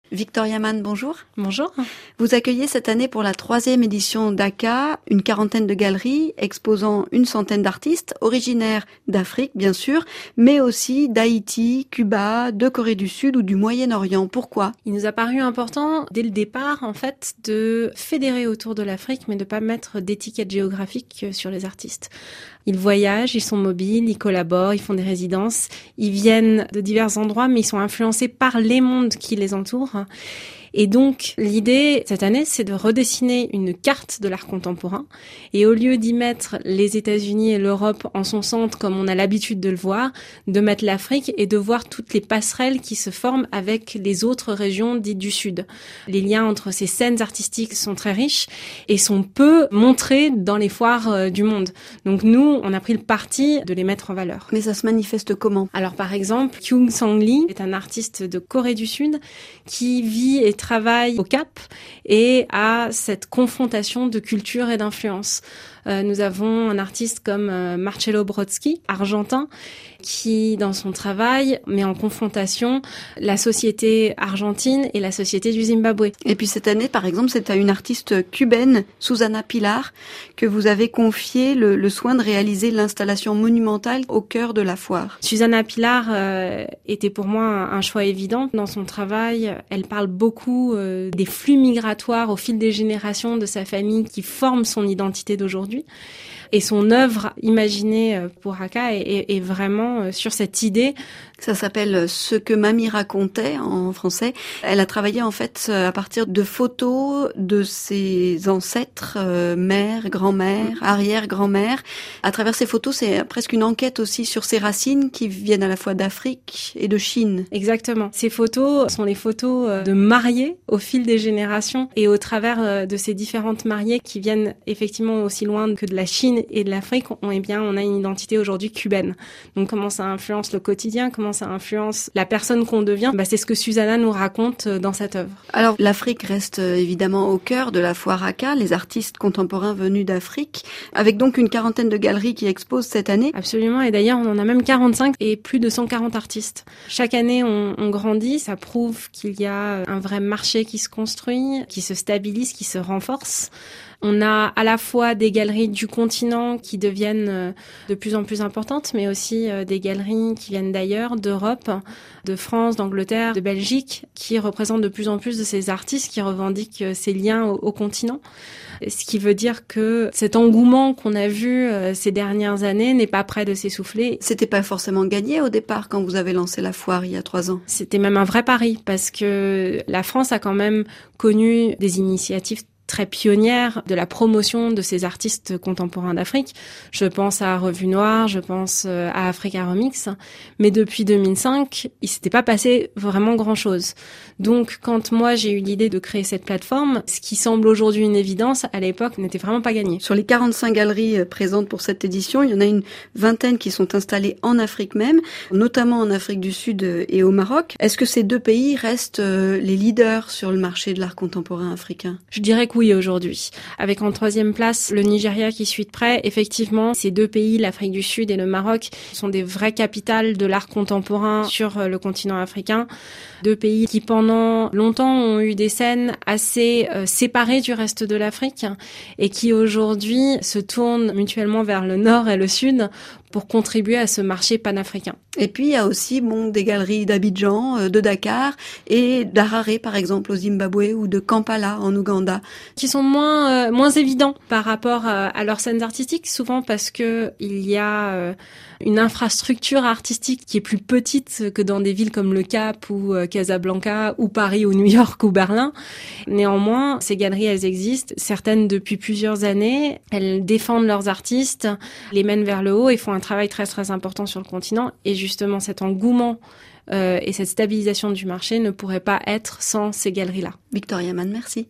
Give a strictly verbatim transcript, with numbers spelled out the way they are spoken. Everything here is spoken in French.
Victoria Mann, bonjour. Bonjour. Vous accueillez cette année pour la troisième édition d'A C A une quarantaine de galeries exposant une centaine d'artistes originaires d'Afrique, bien sûr, mais aussi d'Haïti, Cuba, de Corée du Sud ou du Moyen-Orient. Pourquoi ? Il nous a paru important, dès le départ, en fait, de fédérer autour de l'Afrique, mais de ne pas mettre d'étiquette géographique sur les artistes. Ils voyagent, ils sont mobiles, ils collaborent, ils font des résidences, ils viennent de divers endroits, mais ils sont influencés par les mondes qui les entourent. Et donc, l'idée, cette année, c'est de redessiner une carte de l'art contemporain. Et au lieu d'y mettre les États-Unis et l'Europe en son centre, comme on a l'habitude de le voir, de mettre l'Afrique et de voir toutes les passerelles qui se forment avec les autres régions dites du Sud. Les liens entre ces scènes artistiques sont très riches et sont peu montrés dans les foires du monde. Donc nous, on a pris le parti de les mettre en valeur. Mais ça se manifeste comment ? Alors par exemple, Kyung Sang Lee est un artiste de Corée du Sud qui vit et travaille au Cap et à cette confrontation de culture et d'influence. Euh, nous avons un artiste comme euh, Marcello Brodsky, argentin, qui, dans son travail, met en confrontation la société argentine et la société du Zimbabwe. Et puis cette année, par exemple, c'est à une artiste cubaine, Susana Pilar, que vous avez confié le, le soin de réaliser l'installation monumentale au cœur de la foire. Susana Pilar euh, était pour moi un, un choix évident. Dans son travail, elle parle beaucoup euh, des flux migratoires au fil des générations de sa famille qui forment son identité d'aujourd'hui. Et son œuvre imaginée pour A C A est, est, est vraiment sur cette idée. Ça s'appelle « Ce que mamie racontait » en français. Elle a travaillé en fait à partir de photos de ses ancêtres, euh, mères, grand-mères, arrière-grand-mères. À travers ces photos, c'est presque une enquête aussi sur ses racines qui viennent à la fois d'Afrique et de Chine. Exactement. Ces photos sont les photos de mariés au fil des générations et au travers de ces différentes mariées qui viennent effectivement aussi loin que de la Chine et de l'Afrique, on, eh bien, on a une identité aujourd'hui cubaine. Donc comment ça influence le quotidien, comment ça influence la personne qu'on devient, bah, c'est ce que Susana nous raconte dans cette œuvre. Alors l'Afrique reste évidemment au cœur de la foire A C A, les artistes contemporains venus d'Afrique, avec donc une quarantaine de galeries qui exposent cette année. Absolument, et d'ailleurs on en a même quarante-cinq et plus de cent quarante artistes. Chaque année on, on grandit, ça prouve qu'il y a un vrai marché qui se construit, qui se stabilise, qui se renforce. On a à la fois des galeries du continent qui deviennent de plus en plus importantes, mais aussi des galeries qui viennent d'ailleurs, d'Europe, de France, d'Angleterre, de Belgique, qui représentent de plus en plus de ces artistes qui revendiquent ces liens au, au continent. Ce qui veut dire que cet engouement qu'on a vu ces dernières années n'est pas près de s'essouffler. C'était pas forcément gagné au départ quand vous avez lancé la foire il y a trois ans. C'était même un vrai pari parce que la France a quand même connu des initiatives très pionnière de la promotion de ces artistes contemporains d'Afrique. Je pense à Revue Noire, je pense à Africa Remix, mais depuis deux mille cinq, il s'était pas passé vraiment grand-chose. Donc, quand moi j'ai eu l'idée de créer cette plateforme, ce qui semble aujourd'hui une évidence, à l'époque, n'était vraiment pas gagné. Sur les quarante-cinq galeries présentes pour cette édition, il y en a une vingtaine qui sont installées en Afrique même, notamment en Afrique du Sud et au Maroc. Est-ce que ces deux pays restent les leaders sur le marché de l'art contemporain africain ? Je dirais que oui aujourd'hui. Avec en troisième place le Nigeria qui suit de près. Effectivement, ces deux pays, l'Afrique du Sud et le Maroc, sont des vraies capitales de l'art contemporain sur le continent africain. Deux pays qui pendant longtemps ont eu des scènes assez euh, séparées du reste de l'Afrique et qui aujourd'hui se tournent mutuellement vers le nord et le sud pour contribuer à ce marché panafricain. Et puis il y a aussi bon des galeries d'Abidjan, de Dakar et d'Harare par exemple au Zimbabwe ou de Kampala en Ouganda, qui sont moins euh, moins évidents par rapport à, à leurs scènes artistiques, souvent parce que il y a euh, une infrastructure artistique qui est plus petite que dans des villes comme le Cap ou euh, Casablanca ou Paris ou New York ou Berlin. Néanmoins, ces galeries elles existent, certaines depuis plusieurs années. Elles défendent leurs artistes, les mènent vers le haut et font un travail très très important sur le continent. Et justement, cet engouement euh, et cette stabilisation du marché ne pourrait pas être sans ces galeries-là. Victoria Mann, merci.